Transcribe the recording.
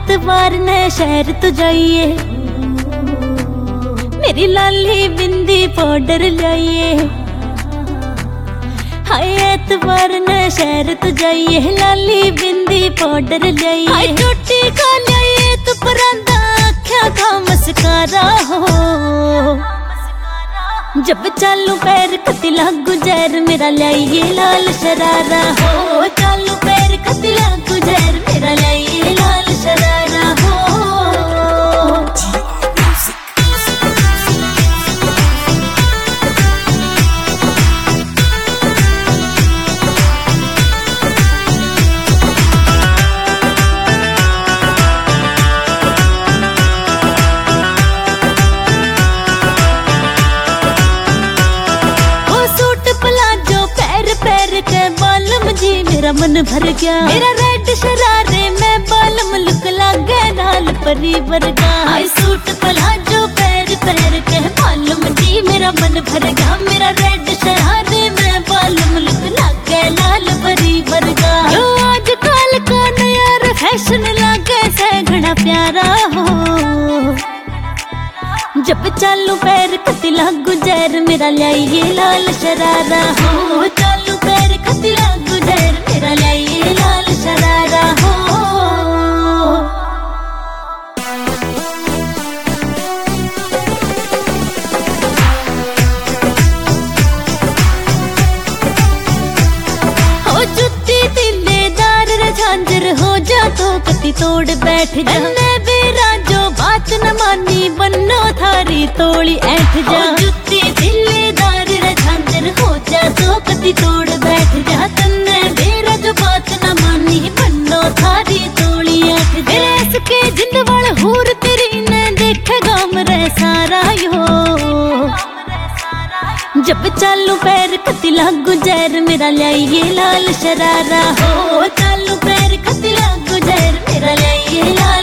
एतवार ने शहर तो जाइए, मेरी लाली बिंदी पाउडर लाइए। हाय एतवार ने शहर तो जाइए, लाली बिंदी पाउडर लाइए। हाय रोटी खा लाइए तो परांदा आँखियां का मस्कारा हो। जब चालू पैर कति लागू जहर मेरा लाइए लाल शरारा हो। चालू पैर कति लागू जहर मेरा लाइए लाल शरारा हो। मेरा मन भर गया, मेरा रेड शरारे में बालम लुक लागे लाल परी वर्गा। हाय सूट प्लाजो पैर पैर के बालम जी मेरा मन भर गया, मेरा रेड शरारे में बालम लुक लागे लाल परी वर्गा। जो आजकल का नया फैशन लागे से घना प्यारा हो। जब चालू पैर कति लागू जहर मेरा लाइए लाल शरारा हो। चालू पैर कति लागू जहर मेरा लाइए लाल शरारा हो। हो जुत्ती तिल्लेदार रे झांझर हो जा तो कति तोड़ बैठ जा। बेरा जो बात न मानी बन्नो थारी तोड़ी ऐठ जा। जुत्ती तिल्लेदार रे झांझर हो जा तो कति तोड़ बैठ जा। तन्ने बेरा जो बात न मानी बन्नो थारी तोड़ी ऐठ जा। इसके जिंदवाल हूर तेरी ने देखेगा मरे सारा यो। जब चालू पैर कति लागू जहर मेरा लाइए लाल शरारा हो। चालू पैर कति लागू जहर मेरा लाइए लाल